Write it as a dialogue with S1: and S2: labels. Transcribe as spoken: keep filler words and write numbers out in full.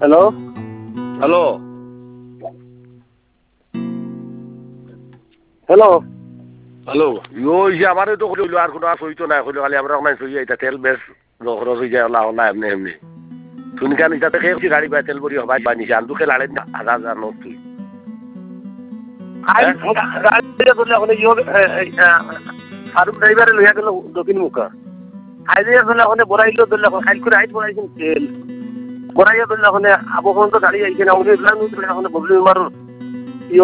S1: hello
S2: hello
S1: hello
S2: hello ইয়ো ইয়ে আমারে তো কইলো আর কোনো সইতো না কইলো খালি আমরা নাই সই এটা তেল বেশ খরচ হয়ে যায় না না এমনি এমনি শুনি কেন ইটাতে খেয়েছি গাড়ি বাই তেল ভরি হবাই বানিছে আন্দু খেলে আড়াই হাজার হাজার নোট তুই
S1: ফারুক ড্রাইভারে লইয়া গেল দক্ষিণ মুখা আইডিয়া ধরলে ওখানে বড়াইলো ধরলে খাইল করে আইট বড়াইছেন তেল বড়াইয়া ধরলে ওখানে আবহাওয়া তো গাড়ি আইছে না ওখানে ওখানে ববলি মারুর